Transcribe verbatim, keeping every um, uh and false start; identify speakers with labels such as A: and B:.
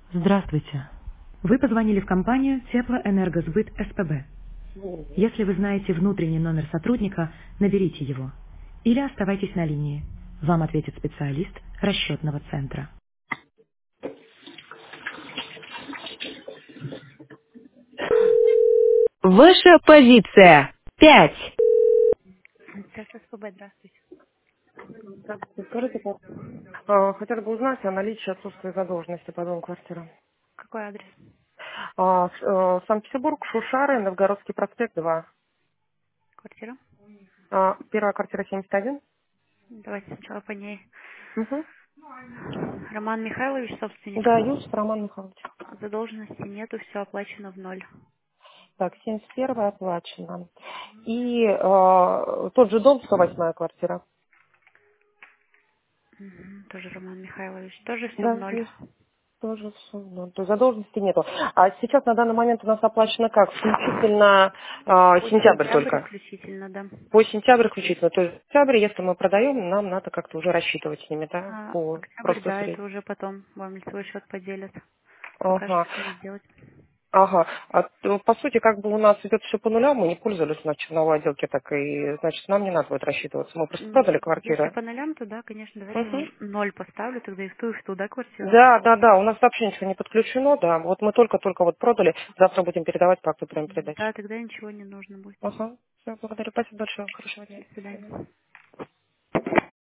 A: Здравствуйте. Вы позвонили в компанию Теплоэнергосбыт СПБ. Если вы знаете внутренний номер сотрудника, наберите его. Или оставайтесь на линии. Вам ответит специалист расчетного центра. Ваша позиция. Пять. Тепло СПБ, здравствуйте.
B: Здравствуйте. Скажите, пожалуйста, а, хотела бы узнать о наличии отсутствия задолженности по двум квартирам.
A: Какой адрес?
B: А, с- э, Санкт-Петербург, Шушары, Новгородский проспект два.
A: Квартира?
B: А, Первая квартира семьдесят один.
A: Давайте сначала по ней.
B: Угу.
A: Роман Михайлович, собственник.
B: Да, Юсуп Роман Михайлович.
A: Задолженности нету, все оплачено в ноль.
B: Так, семьдесят первая оплачена. И э, тот же дом, сто восьмая квартира.
A: Мгм, тоже Роман Михайлович. Тоже все в
B: Да,
A: ноль.
B: есть. Тоже все. Ну, то задолженности нету. А сейчас на данный момент у нас оплачено как? Включительно э,
A: По
B: сентябрь
A: сентябрь
B: только.
A: исключительно, да.
B: По сентябрь включительно. То есть в сентябре, если мы продаем, нам надо как-то уже рассчитывать с ними, да,
A: А
B: по
A: октябрь,
B: просто
A: да,
B: среднему.
A: это уже потом вам лицевой счет поделят. Пока
B: Ага,
A: что не сделать.
B: ага. А, то, по сути, как бы у нас идет все по нулям, мы не пользовались на черновой отделке, так и, значит, нам не надо будет рассчитываться. Мы просто
A: М,
B: продали
A: Если
B: квартиры.
A: по нолям, то да, конечно, давайте
B: Угу.
A: н- ноль поставлю, тогда и в ту, и в ту, да, квартиру.
B: Да, да, да, у нас вообще ничего не подключено, да. Вот мы только-только вот продали, завтра будем передавать по акту прям передачи.
A: Да, тогда ничего не нужно будет.
B: Ага, все, благодарю, спасибо большое, хорошего дня.
A: До свидания.